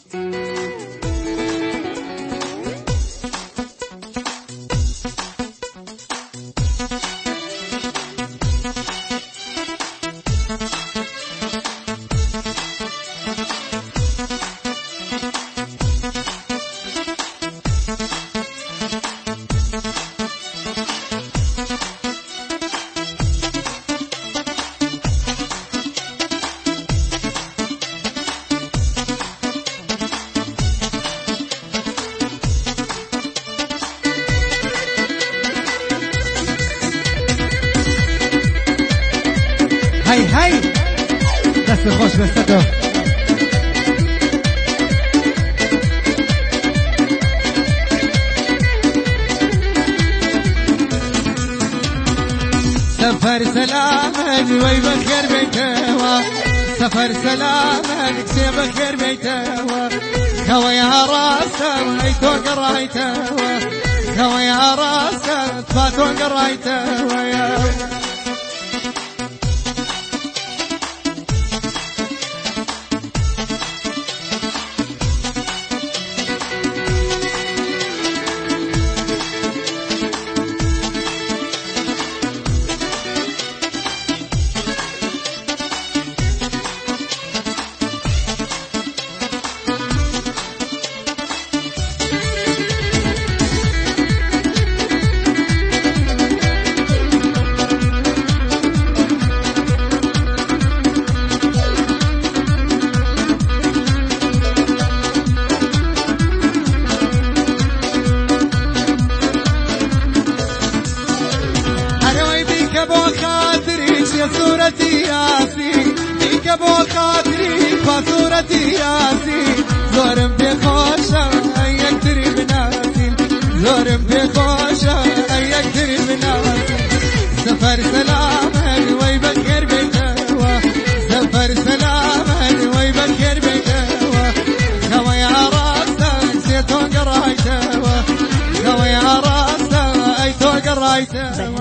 هاي هاي دست خوش دستتو سفر سلامك وي بخير بيتوا سفر سلامك سي بخير بيتوا كوا يا راسا اي توق رايتوا كوا يا راسا فاتوق رايتوا يا صورتي ياسين بيك ابو خاطري فصورتي ياسين زورم بخوشة ايك تري بناسين زورم بخوشة ايك تري بناسين سفر سلامك وي بخير بيتوا سفر سلامك وي بخير بيتوا كوا يا راسا سيتو قرايتوا كوا يا راسا ايتو قرايتوا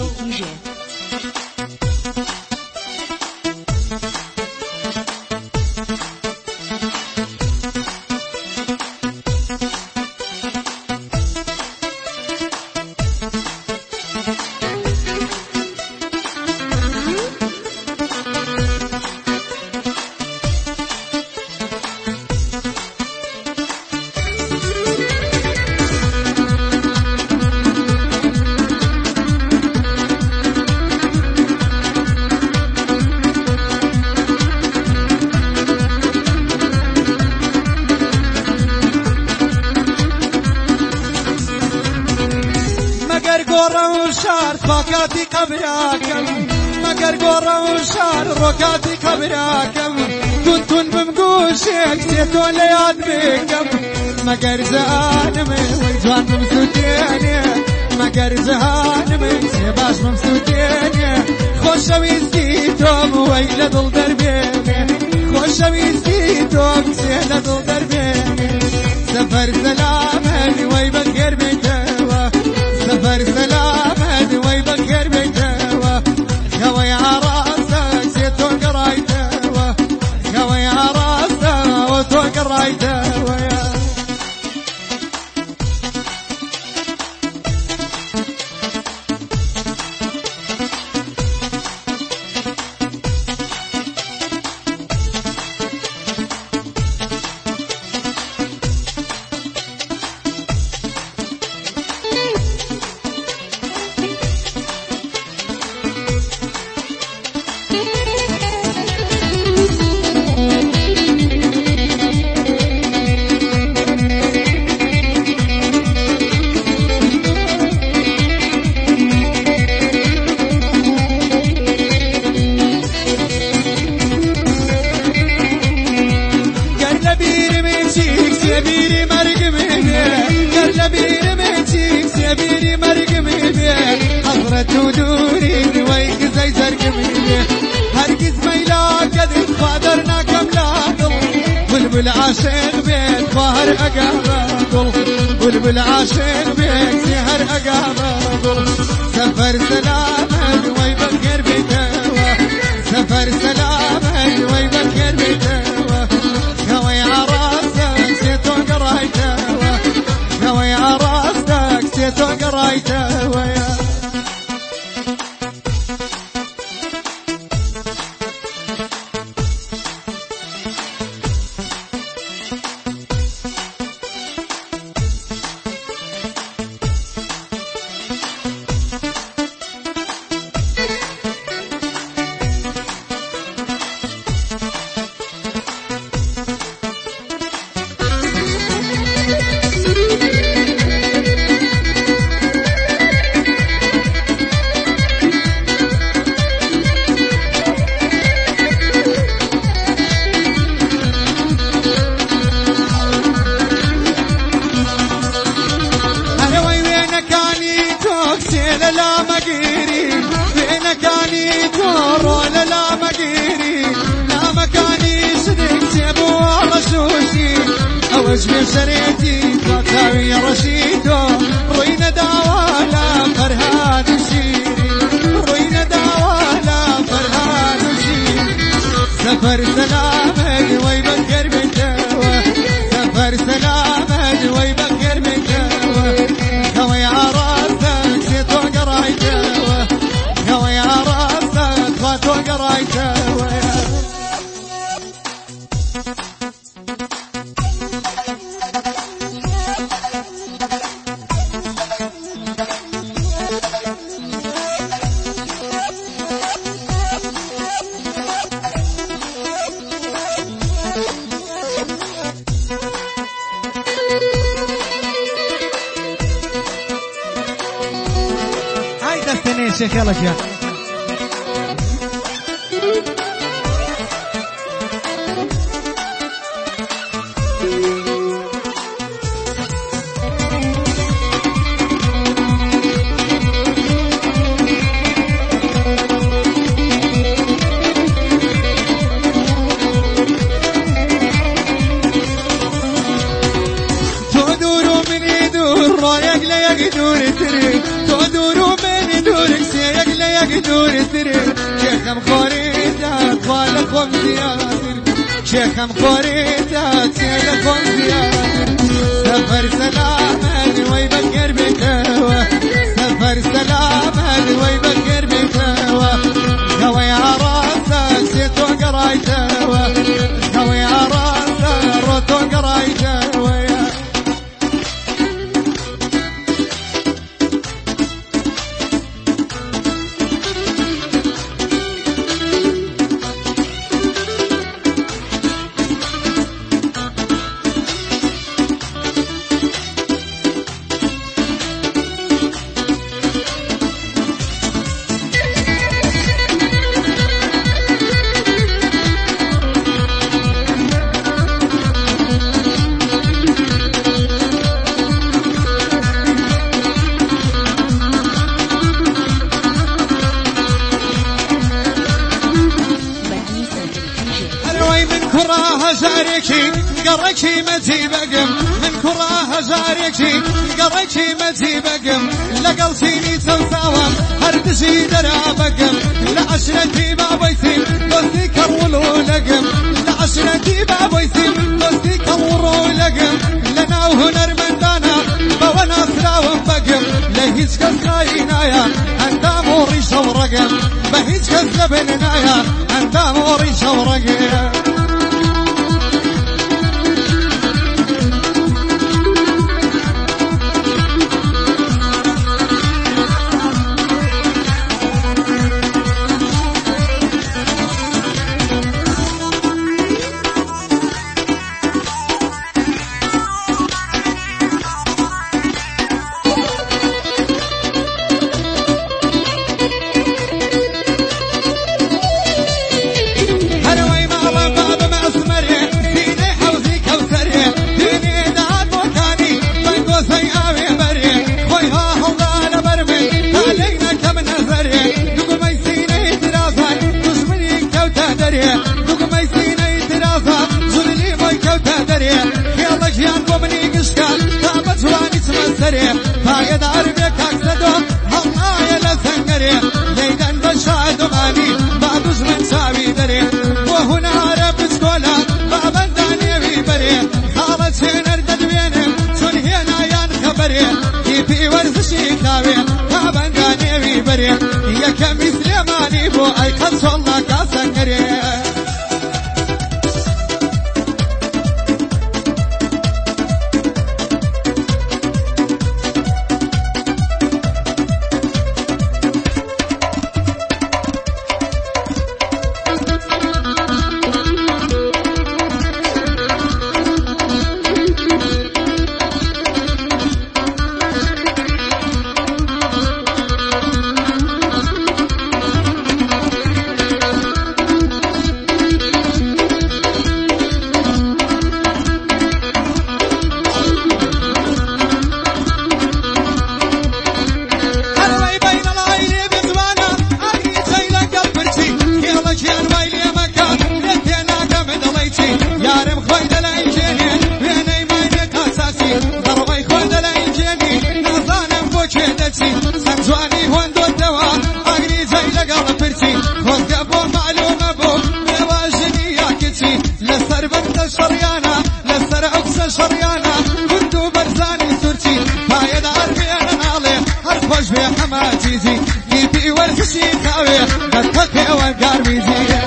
فاكاتي قبراكم مقر قورا وشار روكاتي قبراكم كنتن بمقوشك سيتون لياد بكم مقر زهانمي ويجوان ممسوتيني مقر زهانمي سيباش ممسوتيني خوشوي سيتوم ويلا دل دربيني خوشوي سيتوم سيلا دل دربيني سفر سلامني وي بخير بيتوا سفر سلامني وي بخير بيتوا كوا يا راسك سيتو قرايتوا كوا يا راسك وتو قرايتوا تودوري ويك زي زرق مني هرقز ميلا قد خادرنا كملاقل بلبل عاشق بيت ظهر أقابل بلبل عاشق بيت سهر أقابل سفر سلامك وي بخير بيتوا سفر سلامك وي بخير بيتوا كوا يا راسك شريتي تاوي رشيدو روينا داوالا فرهاد الشيري روينا داوالا فرهاد الشيري سفر سلامة ويبكر من جوا سفر سلامة ويبكر من جوا كوي عراسك سيتو قراي جوا كوي عراسك فاتو قراي جوا شيخ يلا شيخ تدور من يدور رايق لا يقدر تري تدور يقدر تري شيخم خوريتات والكم زيادر شيخم خوريتات سيلكم زيادر سفر سلامة ويبكر بكوا سفر سلامة ويبكر بكوا كوي عراسك سيتو قراي جوا كوي عراسك روتو قراي جوا كراها زاريكي قريكي متي بقم من كراها زاريكي قريكي متي بقم لقلتيني تلتاوم هردسي درا بقم لعشرتي بابيتي بثي كرولو لقم لعشرتي بابيتي بثي كرولو لقم لنا وهنر من دانا بوانا سراوم بقم لهيج كسراينايا اندا موري شورقم بهيج كسلبننايا اندا موري شورقم فاقد عربك اكسدو هالله يلا سنقري ميدان بشاد غاني بعدوش من ساوي دري وهنا عرب سكولا بابن داني بري خالد سينر ددوينم شون هنا يان خبري كيفي ورزشي كاوي بابن داني بري يا كمي سليماني بو اي قد والله كاسنقري يا حما جيزي يبي ورزشي خاوي قد تقي وقار بيزي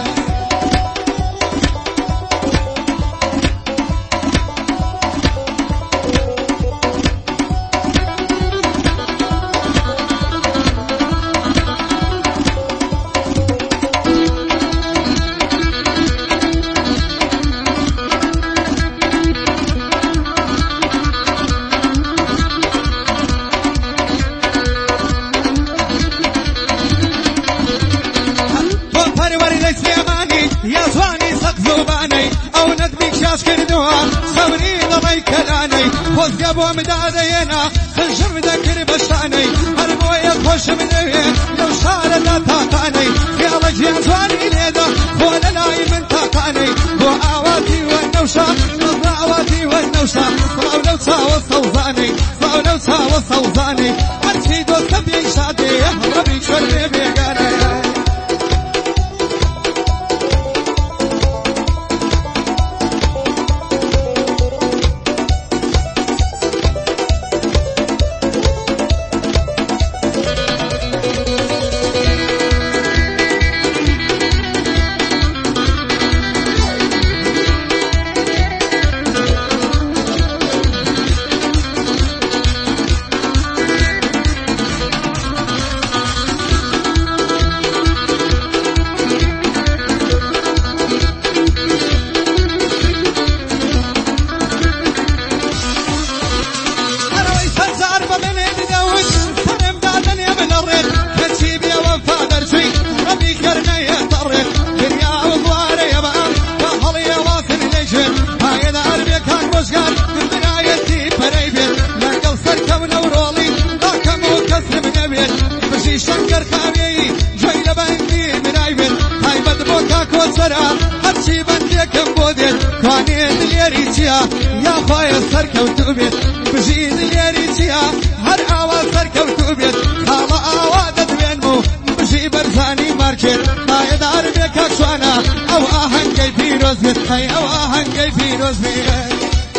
يا زواني سقزوباني او ندبيك شاش كردوها صبري ضمي كلاني خوز يابو مدادينا خنشر مذكر بشاني هربو يخوش منوي لو شار لا تاقاني يا رج يا زواني ليدا ولا لاي من تاقاني بو اواتي والنوشة نظر اواتي والنوشة صاولو تساوى صوزاني صاولو تساوى صوزاني عرشي دو سبي شادي ربي شربي بيقاني شنكر خامي جاي لبندي منايبن هاي بدبوكا كوسرا هرشي بنديكم بودين كواني دليريتيا يا خويا سركو توبيت بجيد دليريتيا هر آواز سركو توبيت هاما آوادت بينمو بجي برزاني ماركت هاي دار بيكا شوانا او آهنگي بيروز بيت هاي او آهنگي بيروز بيت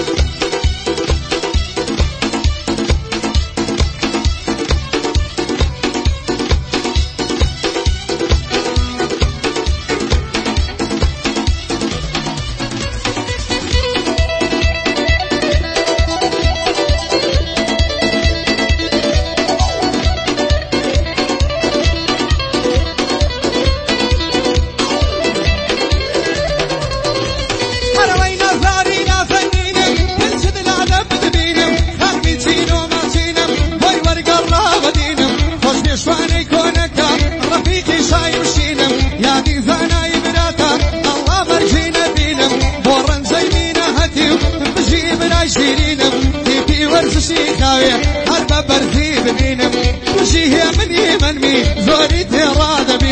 شواني كونك رفيقي شايم شينم يا دي زانا يبراتا الله مرجينا بينم بورن زيمينا هتيو بجيب رايشينم تيبي ورزشي خاوية هربا برزي بنينم بجيه مني منمي زوري تراد